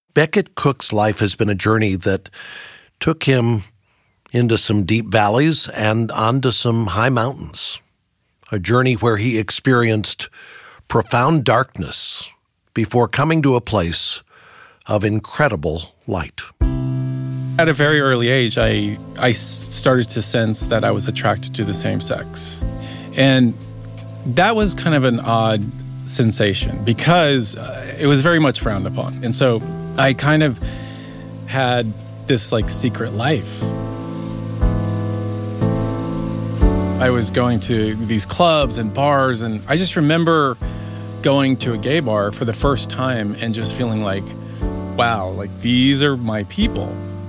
Becket Cook's life has been a journey that took him into some deep valleys and onto some high mountains, a journey where he experienced profound darkness before coming to a place of incredible light. At a very early age, I started to sense that I was attracted to the same sex. And that was kind of an odd sensation because it was very much frowned upon. And so I kind of had this secret life. I was going to these clubs and bars, and I just remember going to a gay bar for the first time and just feeling like, wow, these are my people.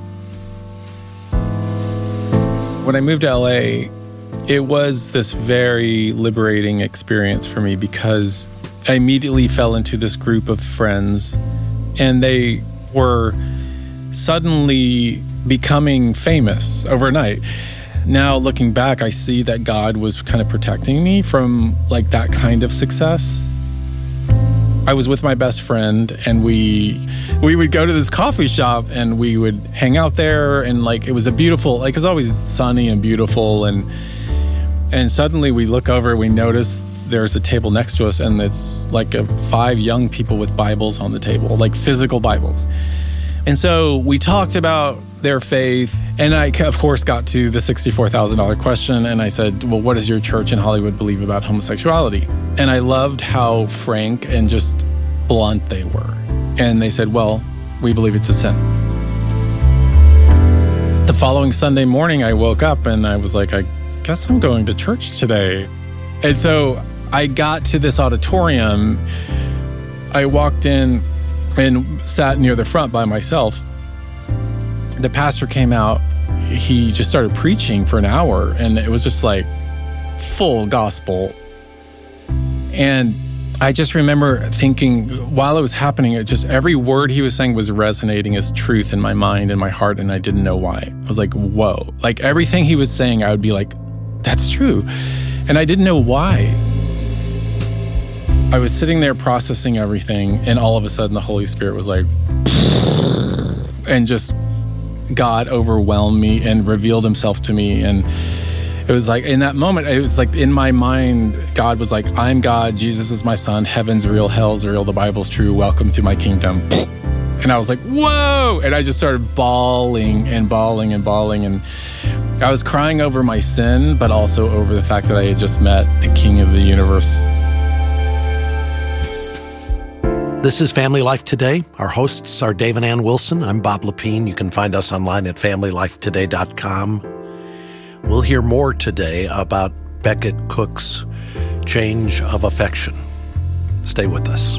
When I moved to LA, it was this very liberating experience for me because I immediately fell into this group of friends, and they were suddenly becoming famous overnight. Now, looking back, I see that God was kind of protecting me from that kind of success. I was with my best friend, and we would go to this coffee shop, and we would hang out there, and it was a beautiful, it was always sunny and beautiful, and suddenly we look over, we notice there's a table next to us, and it's 5 young people with Bibles on the table, physical Bibles. And so we talked about their faith, and I, of course, got to the $64,000 question, and I said, well, what does your church in Hollywood believe about homosexuality? And I loved how frank and just blunt they were. And they said, well, we believe it's a sin. The following Sunday morning, I woke up, and I was like, I guess I'm going to church today. And so I got to this auditorium. I walked in and sat near the front by myself. The pastor came out. He just started preaching for an hour, and it was just full gospel. And I just remember thinking, while it was happening, every word he was saying was resonating as truth in my mind and my heart, and I didn't know why. I was like, whoa. Everything he was saying, I would be like, that's true. And I didn't know why. I was sitting there processing everything, and all of a sudden the Holy Spirit was and just God overwhelmed me and revealed himself to me. And it was in that moment, it was in my mind, God was I'm God, Jesus is my son, heaven's real, hell's real, the Bible's true, welcome to my kingdom. And I was like, whoa! And I just started bawling and bawling and bawling. And I was crying over my sin, but also over the fact that I had just met the King of the universe. This is Family Life Today. Our hosts are Dave and Ann Wilson. I'm Bob Lepine. You can find us online at FamilyLifeToday.com. We'll hear more today about Becket Cook's change of affection. Stay with us.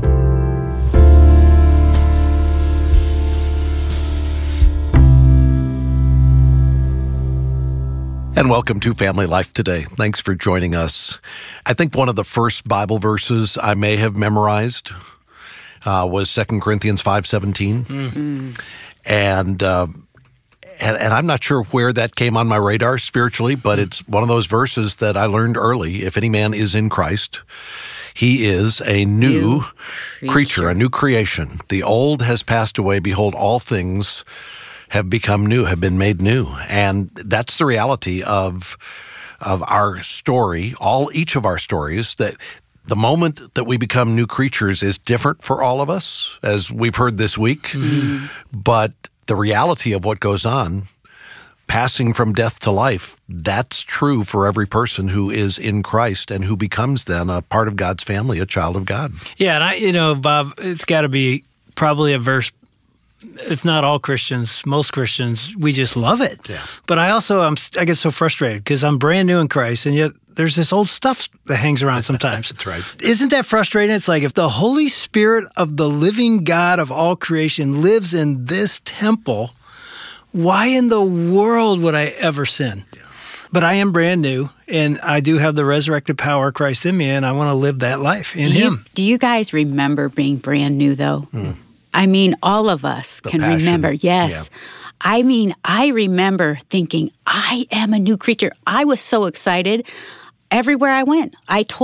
And welcome to Family Life Today. Thanks for joining us. I think one of the first Bible verses I may have memorized was 2 Corinthians 5:17. Mm-hmm. And I'm not sure where that came on my radar spiritually, but it's one of those verses that I learned early. If any man is in Christ, he is a new creature, a new creation. The old has passed away. Behold, all things have become new, have been made new. And that's the reality of our story, each of our stories, that the moment that we become new creatures is different for all of us, as we've heard this week. Mm-hmm. But the reality of what goes on, passing from death to life, that's true for every person who is in Christ and who becomes then a part of God's family, a child of God. Yeah, and Bob, it's got to be probably a verse, if not all Christians, most Christians, we just love it. Yeah. But I get so frustrated because I'm brand new in Christ, and yet there's this old stuff that hangs around sometimes. That's right. Isn't that frustrating? It's if the Holy Spirit of the living God of all creation lives in this temple, why in the world would I ever sin? Yeah. But I am brand new, and I do have the resurrected power of Christ in me, and I want to live that life in Him. Do you guys remember being brand new, though? Mm. I mean, all of us can remember. Yes. Yeah. I mean, I remember thinking, I am a new creature. I was so excited. Everywhere I went, I told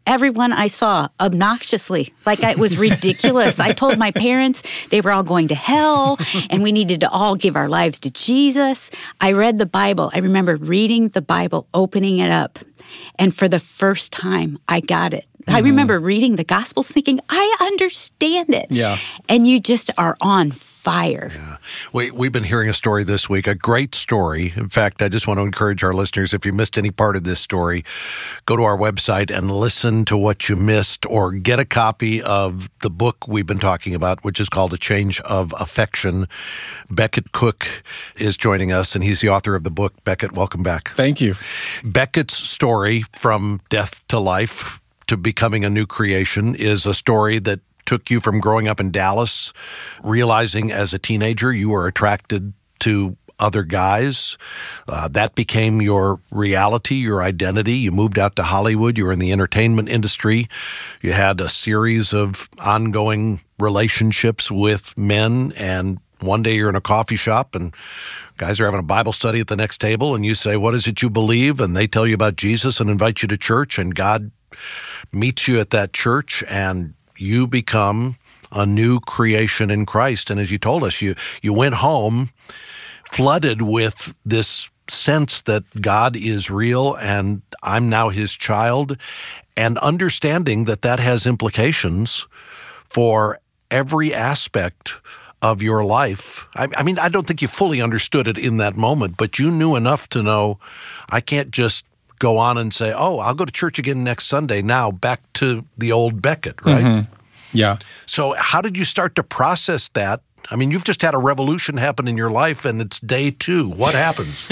everyone I saw obnoxiously, like it was ridiculous. I told my parents they were all going to hell and we needed to all give our lives to Jesus. I read the Bible. I remember reading the Bible, opening it up, and for the first time, I got it. I remember reading the Gospels thinking, I understand it. Yeah. And you just are on fire. Yeah. We've been hearing a story this week, a great story. In fact, I just want to encourage our listeners, if you missed any part of this story, go to our website and listen to what you missed, or get a copy of the book we've been talking about, which is called A Change of Affection. Becket Cook is joining us, and he's the author of the book. Becket, welcome back. Thank you. Becket's story from death to life to becoming a new creation is a story that took you from growing up in Dallas, realizing as a teenager you were attracted to other guys. That became your reality, your identity. You moved out to Hollywood. You were in the entertainment industry. You had a series of ongoing relationships with men, and one day you're in a coffee shop and guys are having a Bible study at the next table, and you say, "What is it you believe?" And they tell you about Jesus and invite you to church, and God meets you at that church, and you become a new creation in Christ. And as you told us, you went home flooded with this sense that God is real and I'm now his child, and understanding that that has implications for every aspect of your life. I mean, I don't think you fully understood it in that moment, but you knew enough to know, I can't just go on and say, "Oh, I'll go to church again next Sunday." Now back to the old Becket, right? Mm-hmm. Yeah. So how did you start to process that? I mean, you've just had a revolution happen in your life, and it's day 2. What happens?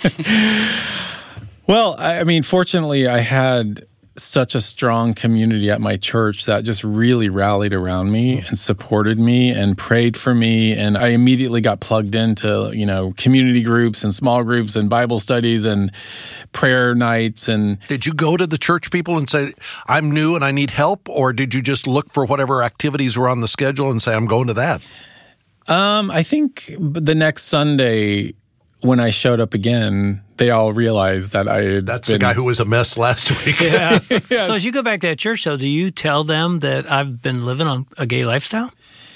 Well, I mean, fortunately, I had such a strong community at my church that just really rallied around me and supported me and prayed for me. And I immediately got plugged into, community groups and small groups and Bible studies and prayer nights. And did you go to the church people and say, "I'm new and I need help"? Or did you just look for whatever activities were on the schedule and say, "I'm going to that"? I think the next Sunday when I showed up again, they all realized that I had That's the guy who was a mess last week. Yeah. Yes. So as you go back to that church, though, do you tell them that I've been living on a gay lifestyle?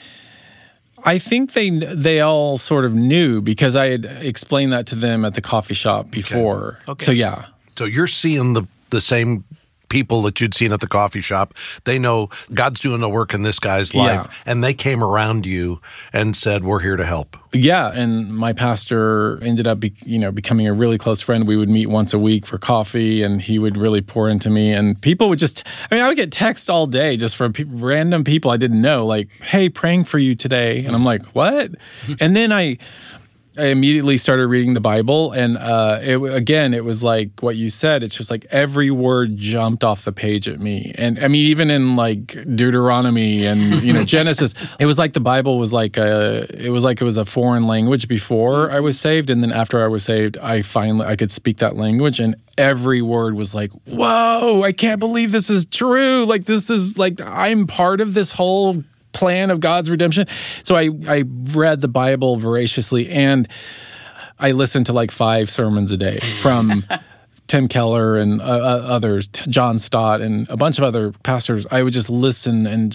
I think they all sort of knew because I had explained that to them at the coffee shop before. Okay. So, yeah. So you're seeing the same people that you'd seen at the coffee shop. They know God's doing the work in this guy's life, and they came around you and said, "We're here to help." Yeah, and my pastor ended up becoming a really close friend. We would meet once a week for coffee, and he would really pour into me. And people would I would get texts all day just from random people I didn't know, like, "Hey, praying for you today." And I'm like, "What?" And then I immediately started reading the Bible, and it was like what you said. It's just like every word jumped off the page at me. And I mean, even in like Deuteronomy and Genesis, it was like the Bible was like it was a foreign language before I was saved, and then after I was saved, I could speak that language, and every word was like, "Whoa, I can't believe this is true! Like this is like I'm part of this whole plan of God's redemption." So I read the Bible voraciously, and I listened to like 5 sermons a day from Tim Keller and others, John Stott and a bunch of other pastors. I would just listen and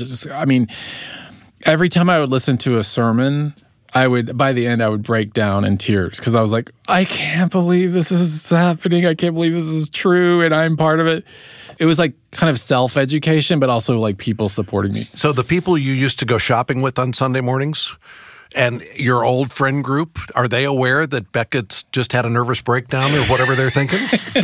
every time I would listen to a sermon, by the end, I would break down in tears because I was like, I can't believe this is happening. I can't believe this is true, and I'm part of it. It was like kind of self-education, but also like people supporting me. So the people you used to go shopping with on Sunday mornings and your old friend group, are they aware that Beckett's just had a nervous breakdown or whatever they're thinking?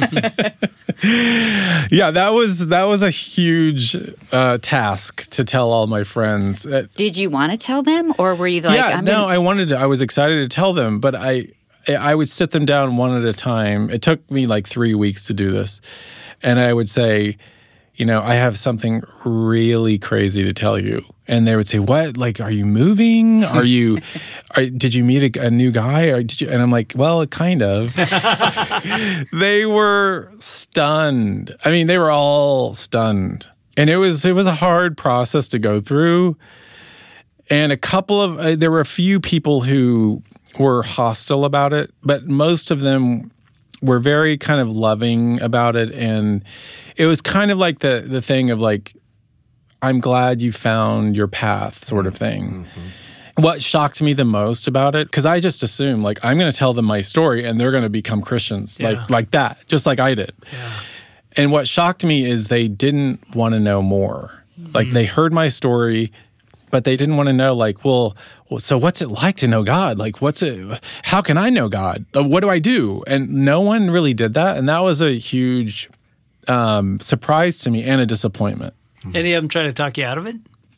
Yeah, that was a huge task to tell all my friends. Did you want to tell them, or were you like, I wanted to. I was excited to tell them, but I would sit them down one at a time. It took me like 3 weeks to do this. And I would say, I have something really crazy to tell you. And they would say, "What? Like, are you moving? Did you meet a new guy? Or did you?" And I'm like, "Well, kind of." They were stunned. I mean, they were all stunned. And it was a hard process to go through. And there were a few people who were hostile about it, but most of them were very kind of loving about it. And it was kind of like the thing of like, I'm glad you found your path sort of thing. What shocked me the most about it, because I just assumed, like, I'm going to tell them my story and they're going to become Christians, like that, just like I did. Yeah. And what shocked me is they didn't want to know more. Like, they heard my story, but they didn't want to know, like, well, so what's it like to know God? Like, how can I know God? What do I do? And no one really did that. And that was a huge surprise to me and a disappointment. Any of them try to talk you out of it?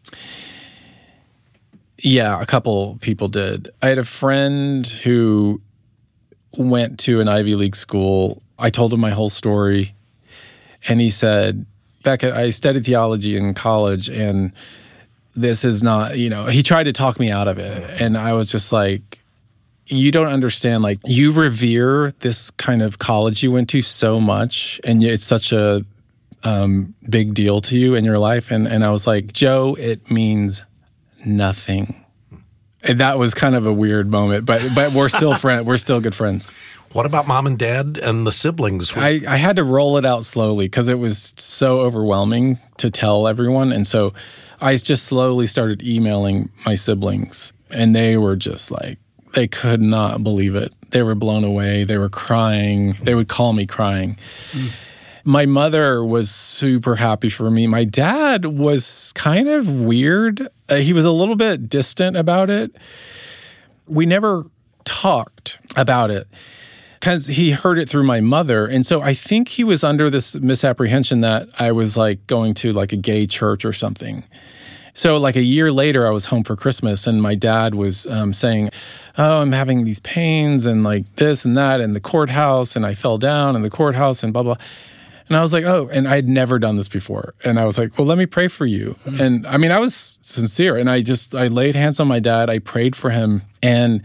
Yeah, a couple people did. I had a friend who went to an Ivy League school. I told him my whole story, and he said, Beckett, I studied theology in college, and this is not, he tried to talk me out of it. And I was just like, you don't understand, like, you revere this kind of college you went to so much, and it's such a big deal to you in your life. And I was like, Joe, it means nothing. And that was kind of a weird moment, but we're still friends. We're still good friends. What about mom and dad and the siblings? I had to roll it out slowly because it was so overwhelming to tell everyone. And so I just slowly started emailing my siblings, and they were just like, they could not believe it. They were blown away. They were crying. They would call me crying. My mother was super happy for me. My dad was kind of weird. He was a little bit distant about it. We never talked about it because he heard it through my mother. And so I think he was under this misapprehension that I was like going to like a gay church or something. So like a year later, I was home for Christmas, and my dad was saying, oh, I'm having these pains and like this and that and the courthouse, and I fell down in the courthouse and blah, blah. And I was like, oh, and I'd never done this before. And I was like, well, let me pray for you. And I mean, I was sincere. And I laid hands on my dad. I prayed for him. And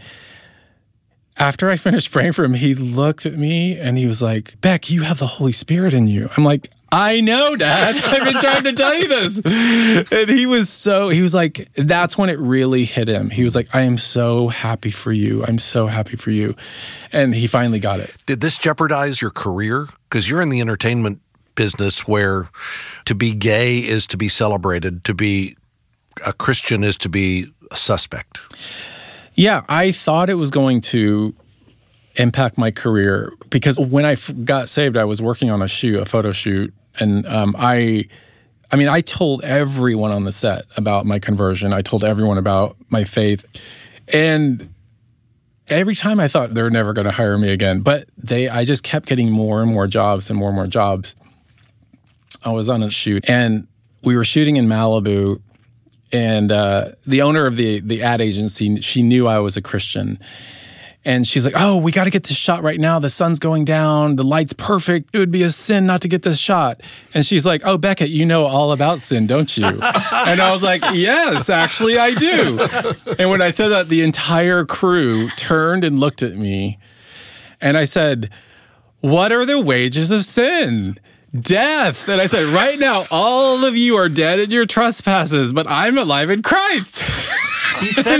after I finished praying for him, he looked at me and he was like, Beck, you have the Holy Spirit in you. I'm like, I know, Dad. I've been trying to tell you this. And he was like, that's when it really hit him. He was like, I am so happy for you. I'm so happy for you. And he finally got it. Did this jeopardize your career? Because you're in the entertainment business where to be gay is to be celebrated, to be a Christian is to be a suspect. Yeah, I thought it was going to impact my career because when I got saved, I was working on a photo shoot. And I told everyone on the set about my conversion. I told everyone about my faith. And every time I thought they're never going to hire me again. But I just kept getting more and more jobs and more and more jobs. I was on a shoot, and we were shooting in Malibu. And the owner of the ad agency, she knew I was a Christian. And she's like, oh, we got to get this shot right now. The sun's going down. The light's perfect. It would be a sin not to get this shot. And she's like, oh, Beckett, you know all about sin, don't you? And I was like, yes, actually, I do. And when I said that, the entire crew turned and looked at me. And I said, what are the wages of sin? Death. And I said, right now, all of you are dead in your trespasses, but I'm alive in Christ. You said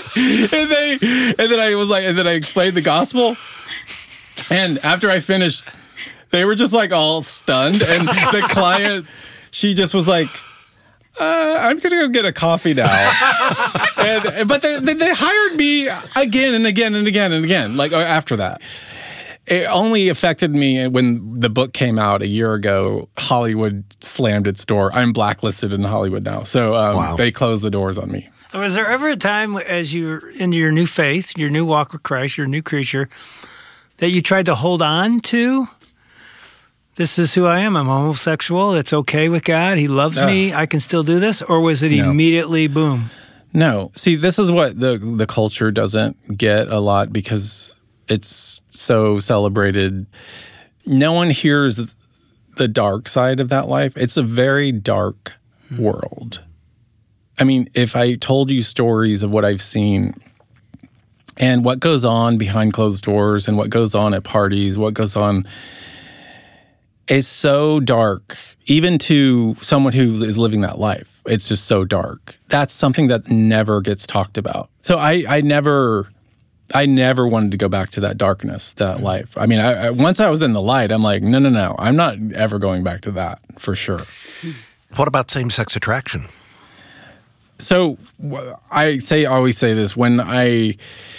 that? And then I explained the gospel. And after I finished, they were just like all stunned. And the client, she just was like, I'm going to go get a coffee now. But they hired me again and again and again and again, like after that. It only affected me when the book came out a year ago. Hollywood slammed its door. I'm blacklisted in Hollywood now. So wow. They closed the doors on me. Was there ever a time as you're in your new faith, your new walk with Christ, your new creature, that you tried to hold on to? This is who I am. I'm homosexual. It's okay with God. He loves me. I can still do this. Or was it immediately boom? No. See, this is what the culture doesn't get a lot because it's so celebrated. No one hears the dark side of that life. It's a very dark world. I mean, if I told you stories of what I've seen and what goes on behind closed doors and what goes on at parties, what goes on, it's so dark, even to someone who is living that life. It's just so dark. That's something that never gets talked about. So I never I never wanted to go back to that darkness, that life. I mean, once I was in the light, I'm like, no, I'm not ever going back to that, for sure. What about same-sex attraction? So I always say this, the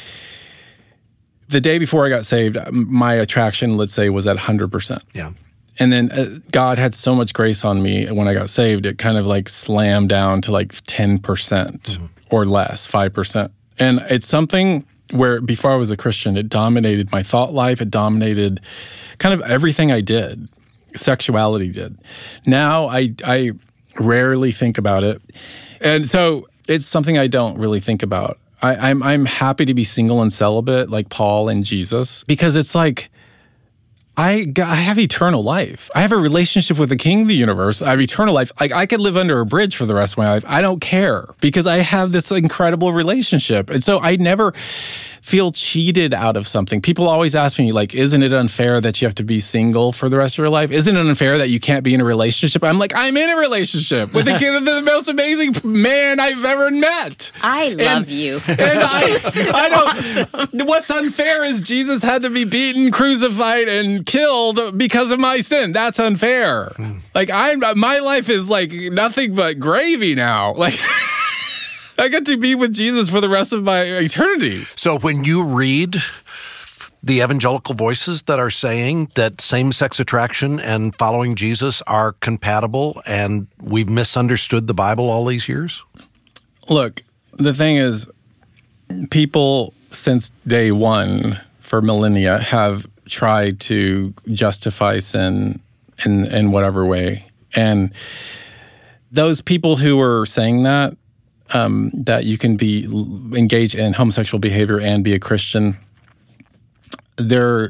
day before I got saved, my attraction, let's say, was at 100%. Yeah. And then God had so much grace on me when I got saved, it kind of like slammed down to like 10% or less, 5%. And it's something where before I was a Christian, it dominated my thought life. It dominated kind of everything I did. Sexuality did. Now I rarely think about it. And so it's something I don't really think about. I'm happy to be single and celibate like Paul and Jesus, because it's like I have eternal life. I have a relationship with the King of the universe. I have eternal life. Like, I could live under a bridge for the rest of my life. I don't care, because I have this incredible relationship. And so I never feel cheated out of something. People always ask me, like, isn't it unfair that you have to be single for the rest of your life? Isn't it unfair that you can't be in a relationship? I'm like, I'm in a relationship with the most amazing man I've ever met. I love you. And I don't. What's unfair is Jesus had to be beaten, crucified, and killed because of my sin. That's unfair. Like, my life is like nothing but gravy now. Like, I get to be with Jesus for the rest of my eternity. So when you read the evangelical voices that are saying that same-sex attraction and following Jesus are compatible, and we've misunderstood the Bible all these years? Look, the thing is, people since day one for millennia have tried to justify sin in whatever way. And those people who are saying that you can be engaged in homosexual behavior and be a Christian, for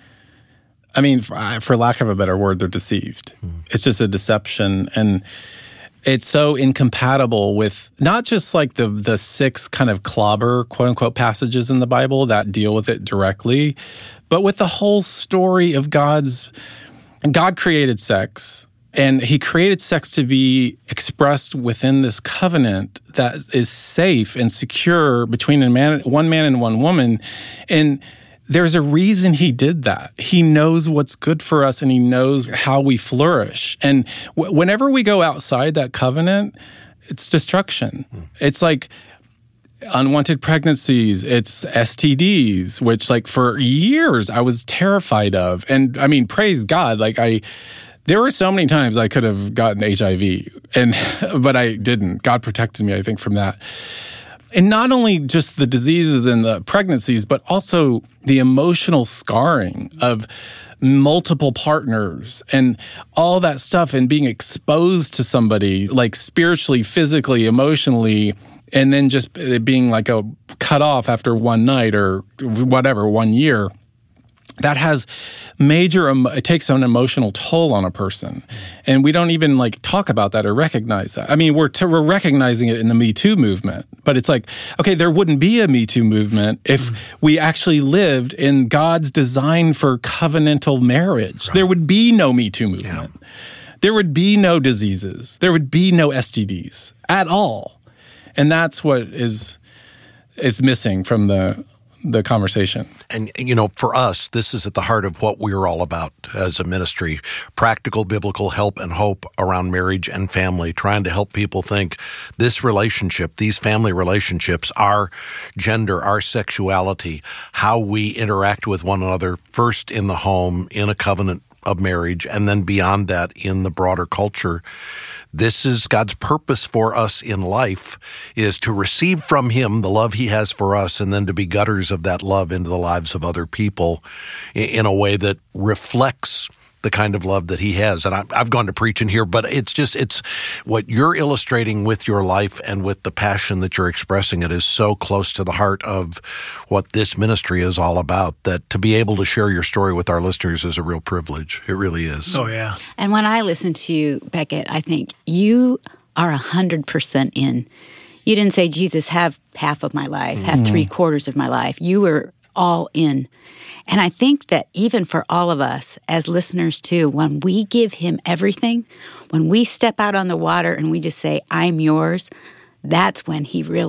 lack of a better word, they're deceived. It's just a deception. And it's so incompatible with not just like the 6 kind of clobber, quote unquote, passages in the Bible that deal with it directly, but with the whole story of God created sex. And he created sex to be expressed within this covenant that is safe and secure between one man and one woman. And there's a reason he did that. He knows what's good for us, and he knows how we flourish. And whenever we go outside that covenant, it's destruction. It's like unwanted pregnancies, it's STDs, which like for years I was terrified of. And I mean, praise God, there were so many times I could have gotten HIV, but I didn't. God protected me, I think, from that. And not only just the diseases and the pregnancies, but also the emotional scarring of multiple partners and all that stuff, and being exposed to somebody like spiritually, physically, emotionally, and then just being like a cut off after one night or whatever, 1 year. That has it takes an emotional toll on a person. And we don't even like talk about that or recognize that. I mean, we're recognizing it in the Me Too movement, but it's like, okay, there wouldn't be a Me Too movement if we actually lived in God's design for covenantal marriage. Right. There would be no Me Too movement. Yeah. There would be no diseases. There would be no STDs at all. And that's what is missing from the conversation. And, for us, this is at the heart of what we're all about as a ministry. Practical biblical help and hope around marriage and family, trying to help people think this relationship, these family relationships, our gender, our sexuality, how we interact with one another, first in the home, in a covenant of marriage, and then beyond that in the broader culture. This is God's purpose for us in life, is to receive from him the love he has for us, and then to be gutters of that love into the lives of other people in a way that reflects the kind of love that he has. And I've gone to preaching here, but it's what you're illustrating with your life and with the passion that you're expressing. It is so close to the heart of what this ministry is all about, that to be able to share your story with our listeners is a real privilege. It really is. Oh, yeah. And when I listen to you, Beckett, I think you are 100% in. You didn't say, Jesus, have half of my life, have 3/4 of my life. You were all in. And I think that even for all of us as listeners too, when we give him everything, when we step out on the water and we just say, I'm yours, that's when he really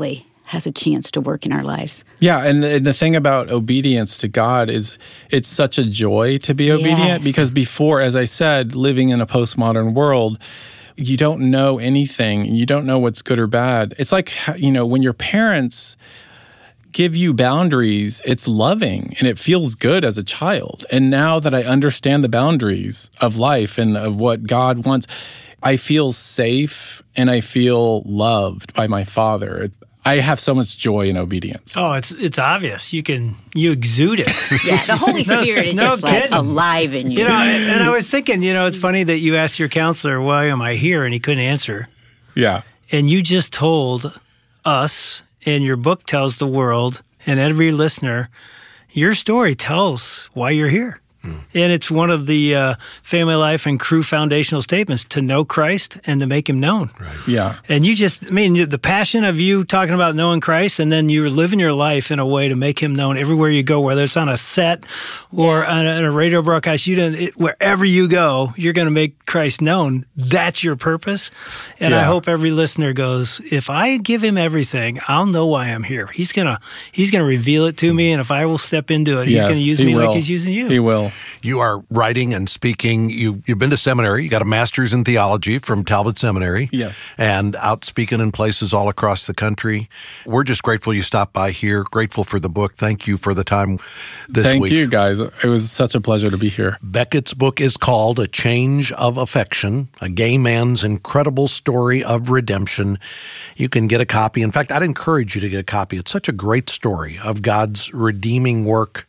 has a chance to work in our lives. Yeah, and the thing about obedience to God is it's such a joy to be obedient, Yes. because before, as I said, living in a postmodern world, you don't know anything. You don't know what's good or bad. It's like, when your parents give you boundaries, it's loving and it feels good as a child. And now that I understand the boundaries of life and of what God wants, I feel safe and I feel loved by my Father. I have so much joy in obedience. Oh, it's obvious. You exude it. Yeah, the Holy Spirit is just like alive in you. And I was thinking, it's funny that you asked your counselor, why am I here? And he couldn't answer. Yeah. And you just told us, and your book tells the world and every listener, your story tells why you're here. And it's one of the Family Life and Crew foundational statements, to know Christ and to make him known. Right. Yeah. And the passion of you talking about knowing Christ, and then you're living your life in a way to make him known everywhere you go, whether it's on a set or on a radio broadcast, wherever you go, you're going to make Christ known. That's your purpose. And I hope every listener goes, if I give him everything, I'll know why I'm here. He's going to reveal it to me. And if I will step into it, he's going to use me like he's using you. He will. You are writing and speaking. You've been to seminary. You got a master's in theology from Talbot Seminary. Yes. And out speaking in places all across the country. We're just grateful you stopped by here. Grateful for the book. Thank you for the time this week. Thank you, guys. It was such a pleasure to be here. Beckett's book is called A Change of Affection, a gay man's incredible story of redemption. You can get a copy. In fact, I'd encourage you to get a copy. It's such a great story of God's redeeming work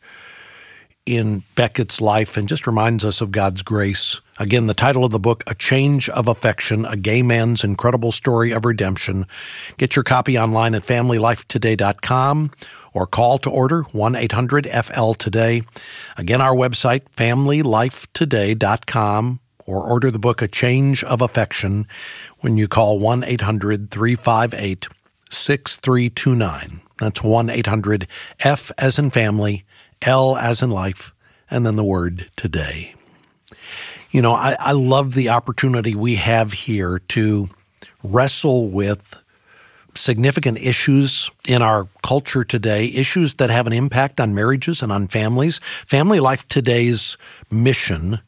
in Beckett's life, and just reminds us of God's grace. Again, the title of the book, A Change of Affection, a gay man's incredible story of redemption. Get your copy online at FamilyLifeToday.com or call to order 1-800-FL-TODAY. Again, our website, FamilyLifeToday.com, or order the book, A Change of Affection, when you call 1-800-358-6329. That's 1-800-F as in family, L as in life, and then the word today. I love the opportunity we have here to wrestle with significant issues in our culture today, issues that have an impact on marriages and on families. Family Life Today's mission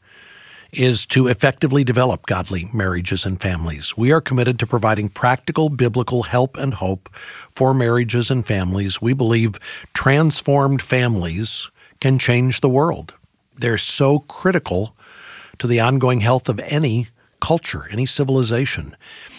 is to effectively develop godly marriages and families. We are committed to providing practical biblical help and hope for marriages and families. We believe transformed families can change the world. They're so critical to the ongoing health of any culture, any civilization.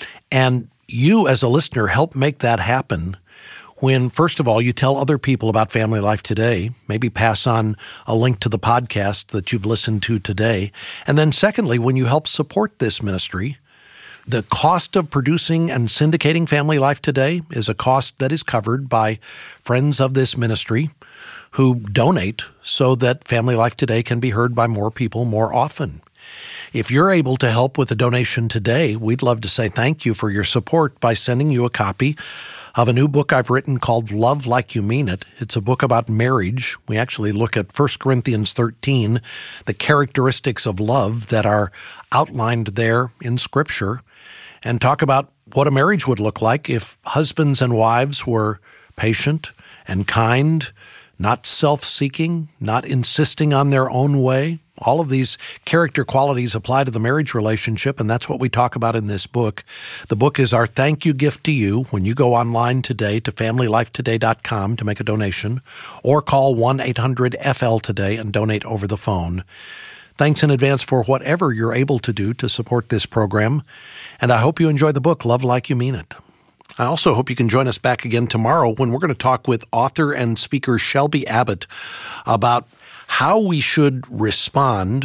And you, as a listener, help make that happen when, first of all, you tell other people about Family Life Today, maybe pass on a link to the podcast that you've listened to today. And then secondly, when you help support this ministry, the cost of producing and syndicating Family Life Today is a cost that is covered by friends of this ministry who donate so that Family Life Today can be heard by more people more often. If you're able to help with a donation today, we'd love to say thank you for your support by sending you a copy of a new book I've written called Love Like You Mean It. It's a book about marriage. We actually look at 1 Corinthians 13, the characteristics of love that are outlined there in Scripture, and talk about what a marriage would look like if husbands and wives were patient and kind, not self-seeking, not insisting on their own way. All of these character qualities apply to the marriage relationship, and that's what we talk about in this book. The book is our thank you gift to you when you go online today to FamilyLifeToday.com to make a donation, or call 1-800-FL-TODAY and donate over the phone. Thanks in advance for whatever you're able to do to support this program, and I hope you enjoy the book, Love Like You Mean It. I also hope you can join us back again tomorrow when we're going to talk with author and speaker Shelby Abbott about how we should respond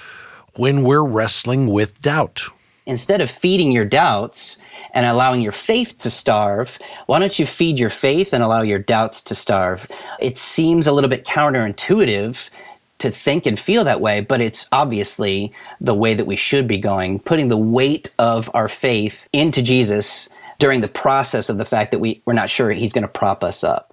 when we're wrestling with doubt. Instead of feeding your doubts and allowing your faith to starve, why don't you feed your faith and allow your doubts to starve? It seems a little bit counterintuitive to think and feel that way, but it's obviously the way that we should be going, putting the weight of our faith into Jesus during the process of the fact that we're not sure he's going to prop us up.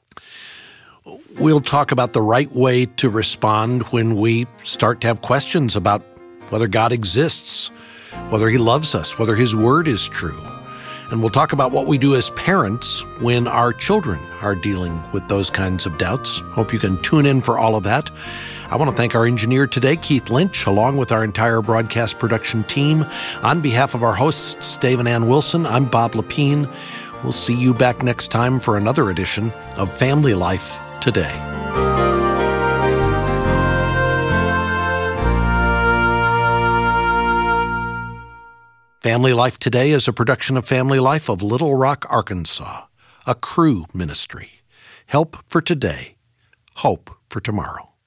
We'll talk about the right way to respond when we start to have questions about whether God exists, whether he loves us, whether his word is true. And we'll talk about what we do as parents when our children are dealing with those kinds of doubts. Hope you can tune in for all of that. I want to thank our engineer today, Keith Lynch, along with our entire broadcast production team. On behalf of our hosts, Dave and Ann Wilson, I'm Bob Lepine. We'll see you back next time for another edition of Family Life Today. Family Life Today is a production of Family Life of Little Rock, Arkansas, a Cru ministry. Help for today, hope for tomorrow.